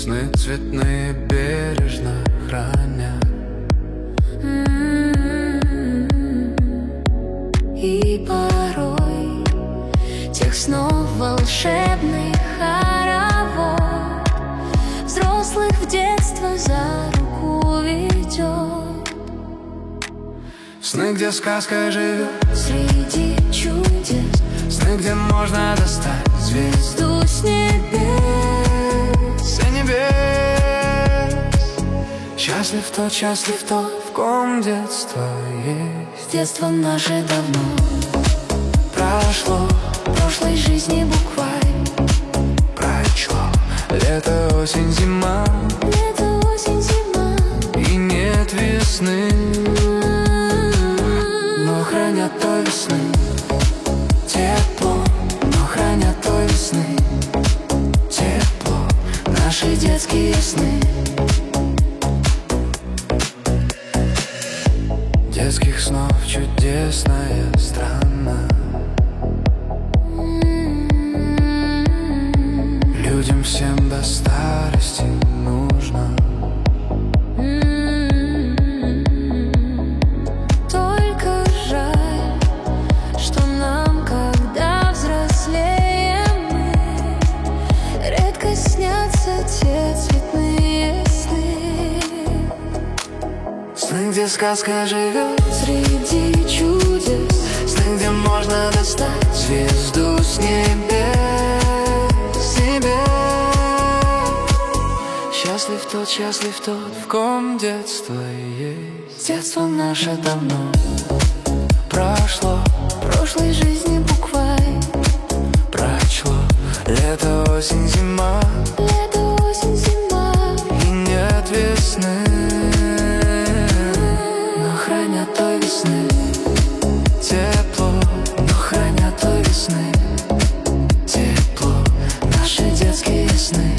Сны цветные бережно храня. И порой тех снов волшебный хоровод взрослых в детство за руку ведет. Сны, где сказка живет Среди чудес, сны, где можно достать звезду с небес. с небес. Счастлив тот, в ком детство есть. Детство наше давно Прошло, прошлой жизни буквально прочло. Лето, осень, зима, лето, осень, зима. и нет весны, но хранят той весны тепло, но хранят той весны тепло наши детские сны. Детских снов чудесная страна. Людям всем до старости нужно. Только жаль, что нам, когда взрослеем мы, редко снятся те цветные сны. Сны, где сказка живет Среди чудес, сны, где можно достать звезду с небес, с небес. Счастлив тот, в ком детство есть. детство наше давно Прошло, прошлой жизни буквально прочло. Лето, осень, зима, лето, осень, зима. и нет весны, но хранят той весны тепло, но хранят той весны тепло наши детские сны.